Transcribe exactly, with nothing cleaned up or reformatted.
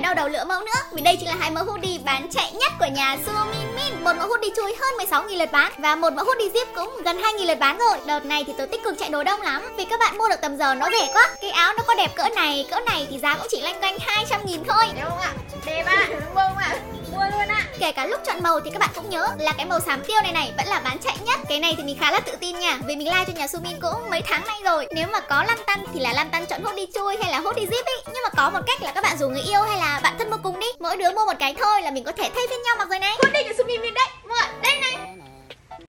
đau đầu lựa mẫu nữa, vì đây chính là hai mẫu hoodie bán chạy nhất của nhà Sumin Min. Một mẫu hoodie chui hơn mười sáu nghìn lượt bán và một mẫu hoodie zip cũng gần hai nghìn lượt bán rồi. Đợt này thì tôi tích cực chạy đồ đông lắm, vì các bạn mua được tầm giờ nó rẻ quá. Cái áo nó có đẹp cỡ này, cỡ này thì giá cũng chỉ loanh quanh hai trăm nghìn thôi. Đẹp không ạ? Đẹp ạ, đúng không ạ? Mua luôn ạ. Kể cả lúc chọn màu thì các bạn cũng nhớ là cái màu xám tiêu này này vẫn là bán chạy nhất. Cái này thì mình khá là tự tin nha, vì mình like cho nhà Sumin cũng mấy tháng nay rồi. Nếu mà có lăn tăn thì là lăn tăn chọn hoodie chui hay là hoodie zip ý. Nhưng mà có một cách là các bạn rủ người yêu hay là bạn thân mua cùng đi, mỗi đứa mua một cái thôi là mình có thể thay phiên nhau mặc rồi này. Hoodie của Sumin Min đấy, mua đây này.